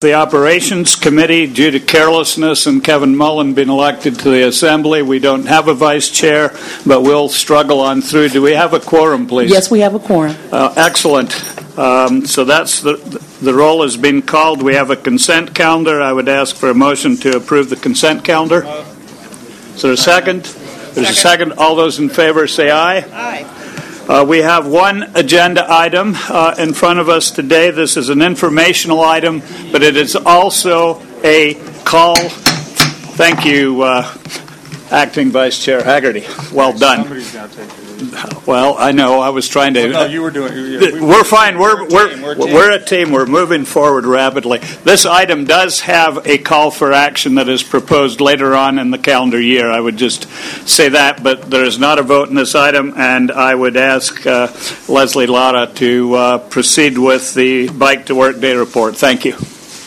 The Operations Committee, due to carelessness and Kevin Mullen being elected to the Assembly, we don't have a vice chair, but we'll struggle on through. Do we have a quorum, please? Yes, we have a quorum. Excellent. So that's the roll has been called. We have a consent calendar. I would ask for a motion to approve the consent calendar. Is there a second? There's a second. All those in favor say aye. Aye. We have one agenda item in front of us today. This is an informational item, but it is also a call. Thank you, Acting Vice Chair Haggerty. Well done. Somebody's got to take it. Well, I know. I was trying to. No, you were doing. We're fine. We're a team. We're moving forward rapidly. This item does have a call for action that is proposed later on in the calendar year. I would just say that, but there is not a vote in this item, and I would ask Leslie Lara to proceed with the Bike to Work Day report. Thank you.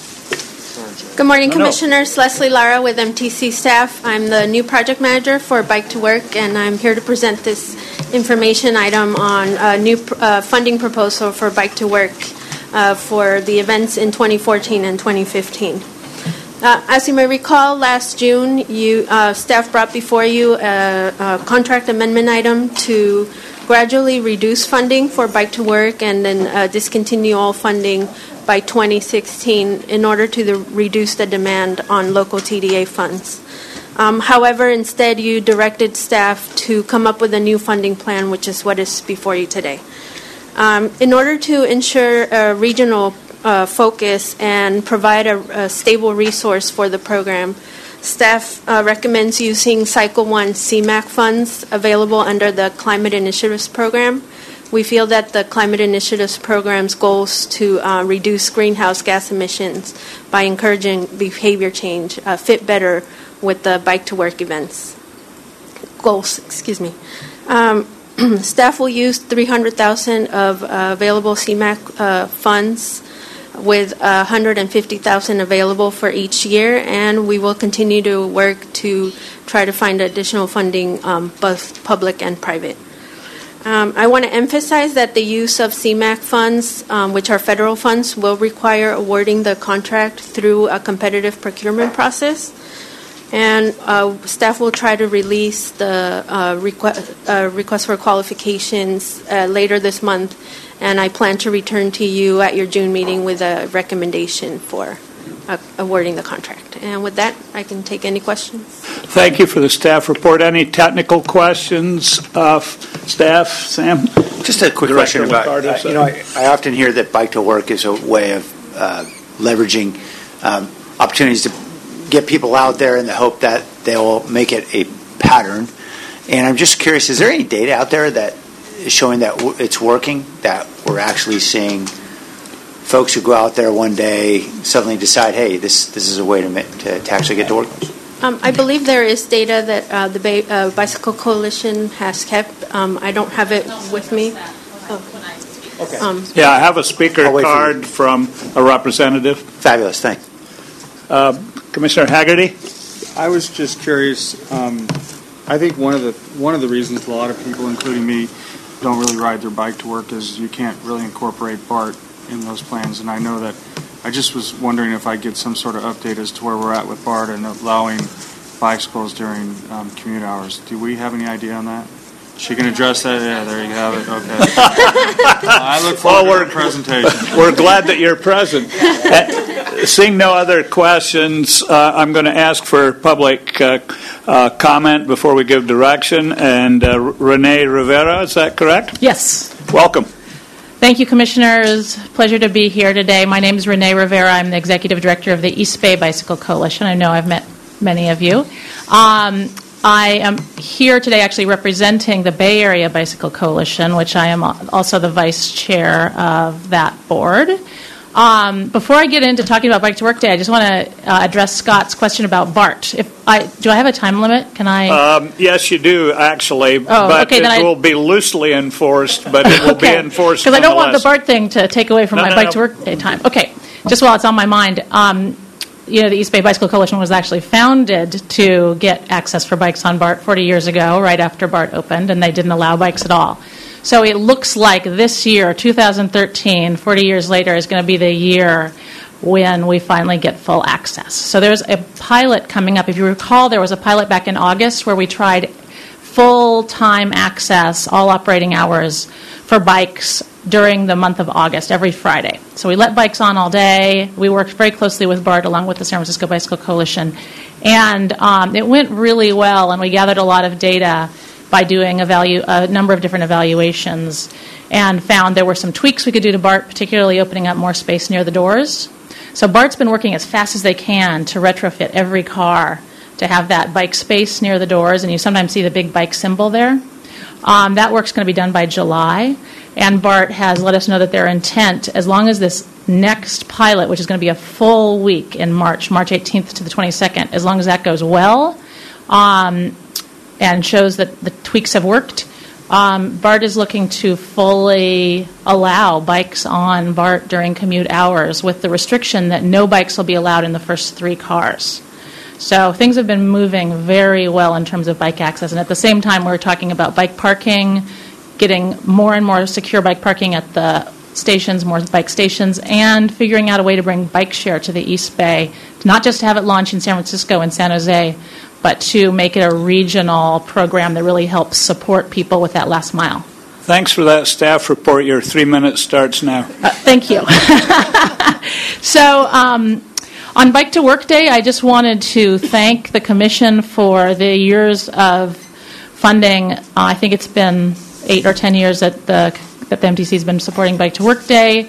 Good morning, Commissioners. Leslie Lara with MTC staff. I'm the new project manager for Bike to Work, and I'm here to present this information item on a new funding proposal for Bike to Work for the events in 2014 and 2015. As you may recall, last June, staff brought before you a contract amendment item to gradually reduce funding for Bike to Work and then discontinue all funding by 2016 in order to reduce the demand on local TDA funds. However, instead, you directed staff to come up with a new funding plan, which is what is before you today. In order to ensure a regional focus and provide a stable resource for the program, staff recommends using Cycle 1 CMAQ funds available under the Climate Initiatives Program. We feel that the Climate Initiatives Program's goals to reduce greenhouse gas emissions by encouraging behavior change fit better with the Bike to Work events goals. Staff will use $300,000 of available CMAQ funds, with $150,000 available for each year, and we will continue to work to try to find additional funding, both public and private. I want to emphasize that the use of CMAQ funds, which are federal funds, will require awarding the contract through a competitive procurement process. And staff will try to release the request for qualifications later this month. And I plan to return to you at your June meeting with a recommendation for awarding the contract. And with that, I can take any questions. Thank you for the staff report. Any technical questions, staff? Sam? Just a quick question about, I often hear that Bike to Work is a way of leveraging opportunities to get people out there in the hope that they will make it a pattern. And I'm just curious, is there any data out there that is showing that it's working, that we're actually seeing folks who go out there one day suddenly decide, hey, this is a way to actually get to work? I believe there is data that the Bicycle Coalition has kept. I don't have it with me. Okay. I have a speaker card from a representative. Fabulous, thanks. Commissioner Haggerty? I was just curious. I think one of the reasons a lot of people, including me, don't really ride their bike to work is you can't really incorporate BART in those plans. And I know that I just was wondering if I get some sort of update as to where we're at with BART and allowing bicycles during commute hours. Do we have any idea on that? She can address that. Yeah, there you have it. Okay. I look forward to the presentation. We're glad that you're present. Seeing no other questions, I'm going to ask for public comment before we give direction. And Renee Rivera, is that correct? Yes. Welcome. Thank you, Commissioners. Pleasure to be here today. My name is Renee Rivera. I'm the Executive Director of the East Bay Bicycle Coalition. I know I've met many of you. I am here today actually representing the Bay Area Bicycle Coalition, which I am also the Vice Chair of that board. Before I get into talking about Bike to Work Day, I just want to address Scott's question about BART. Do I have a time limit? Can I? Yes, you do, actually. But okay, it will be loosely enforced, but it will be enforced. Because I don't want the BART thing to take away from my Bike to Work Day time. Okay, just while it's on my mind. The East Bay Bicycle Coalition was actually founded to get access for bikes on BART 40 years ago, right after BART opened, and they didn't allow bikes at all. So it looks like this year, 2013, 40 years later, is going to be the year when we finally get full access. So there's a pilot coming up. If you recall, there was a pilot back in August where we tried full-time access, all operating hours, for bikes during the month of August, every Friday. So we let bikes on all day. We worked very closely with BART along with the San Francisco Bicycle Coalition. And it went really well, and we gathered a lot of data by doing a number of different evaluations and found there were some tweaks we could do to BART, particularly opening up more space near the doors. So BART's been working as fast as they can to retrofit every car to have that bike space near the doors, and you sometimes see the big bike symbol there. That work's going to be done by July, and BART has let us know that their intent, as long as this next pilot, which is going to be a full week in March 18th to the 22nd, as long as that goes well and shows that the tweaks have worked, BART is looking to fully allow bikes on BART during commute hours with the restriction that no bikes will be allowed in the first 3 cars. So things have been moving very well in terms of bike access. And at the same time, we're talking about bike parking, getting more and more secure bike parking at the stations, more bike stations, and figuring out a way to bring bike share to the East Bay, not just to have it launch in San Francisco and San Jose, but to make it a regional program that really helps support people with that last mile. Thanks for that staff report. Your 3 minutes starts now. Thank you. So on Bike to Work Day, I just wanted to thank the Commission for the years of funding. I think it's been 8 or 10 years that the MTC has been supporting Bike to Work Day.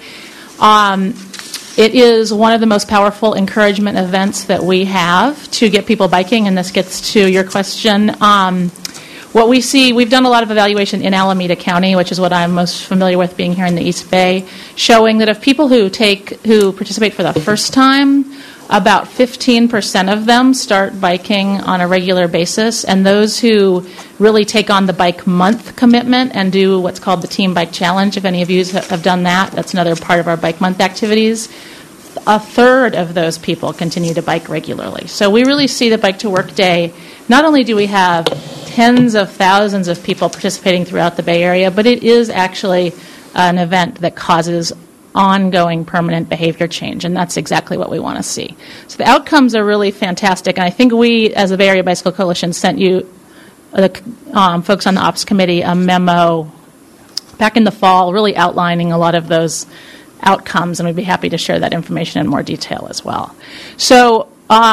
It is one of the most powerful encouragement events that we have to get people biking, and this gets to your question. What we see, we've done a lot of evaluation in Alameda County, which is what I'm most familiar with being here in the East Bay, showing that of people who participate for the first time, about 15% of them start biking on a regular basis, and those who really take on the bike month commitment and do what's called the Team Bike Challenge, if any of you have done that, that's another part of our bike month activities. A third of those people continue to bike regularly. So we really see the Bike to Work Day, not only do we have tens of thousands of people participating throughout the Bay Area, but it is actually an event that causes ongoing permanent behavior change, and that's exactly what we want to see. So the outcomes are really fantastic, and I think we, as the Bay Area Bicycle Coalition, sent you, the folks on the Ops Committee, a memo back in the fall really outlining a lot of those outcomes, and we'd be happy to share that information in more detail as well. So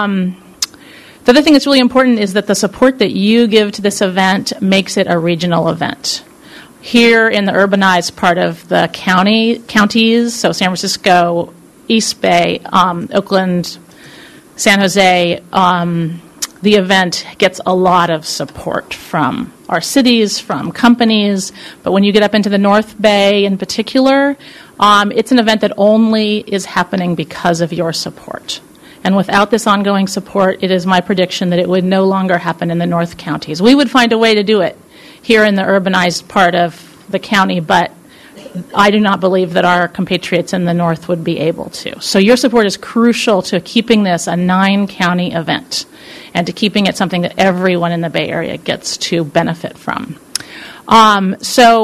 the other thing that's really important is that the support that you give to this event makes it a regional event. Here in the urbanized part of the counties, so San Francisco, East Bay, Oakland, San Jose, the event gets a lot of support from our cities, from companies, but when you get up into the North Bay in particular, it's an event that only is happening because of your support. And without this ongoing support, it is my prediction that it would no longer happen in the North counties. We would find a way to do it here in the urbanized part of the county, but I do not believe that our compatriots in the North would be able to. So your support is crucial to keeping this a 9-county event and to keeping it something that everyone in the Bay Area gets to benefit from. I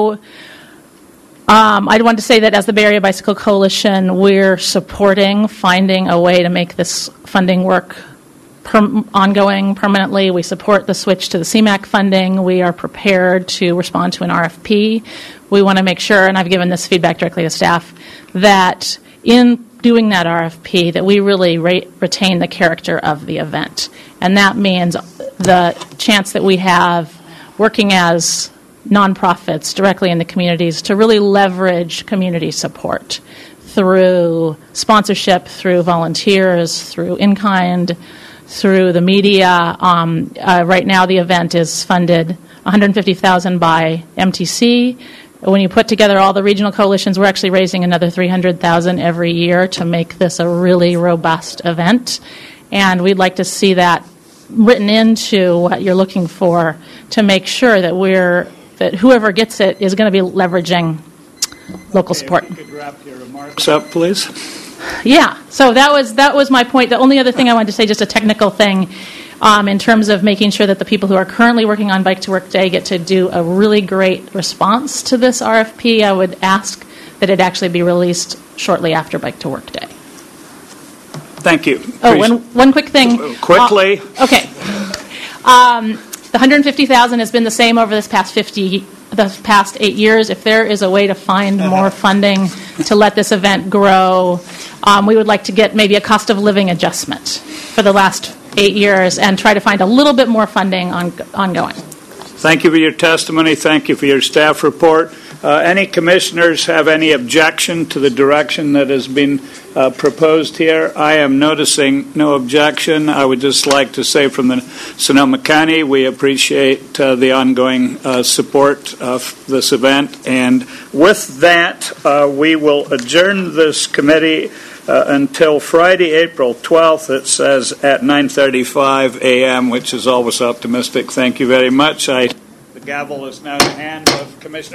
want to say that as the Bay Area Bicycle Coalition, we're supporting finding a way to make this funding work ongoing permanently. We support the switch to the CMAQ funding. We are prepared to respond to an RFP. We want to make sure, and I've given this feedback directly to staff, that in doing that RFP, that we really retain the character of the event. And that means the chance that we have working as nonprofits directly in the communities to really leverage community support through sponsorship, through volunteers, through in-kind, through the media. Right now the event is funded $150,000 by MTC. When you put together all the regional coalitions, we're actually raising another $300,000 every year to make this a really robust event. And we'd like to see that written into what you're looking for to make sure that whoever gets it is going to be leveraging local support. If you could wrap your remarks up, please. Yeah, so that was my point. The only other thing I wanted to say, just a technical thing, in terms of making sure that the people who are currently working on Bike to Work Day get to do a really great response to this RFP, I would ask that it actually be released shortly after Bike to Work Day. Thank you. One quick thing. Quickly. Okay. The $150,000 has been the same over the past 8 years. If there is a way to find more funding to let this event grow, we would like to get maybe a cost of living adjustment for the last 8 years and try to find a little bit more funding ongoing. Thank you for your testimony. Thank you for your staff report. Any commissioners have any objection to the direction that has been proposed here? I am noticing no objection. I would just like to say from the Sonoma County, we appreciate the ongoing support of this event. And with that, we will adjourn this committee until Friday, April 12th, it says, at 9:35 a.m., which is always optimistic. Thank you very much. The gavel is now in the hand of Commissioner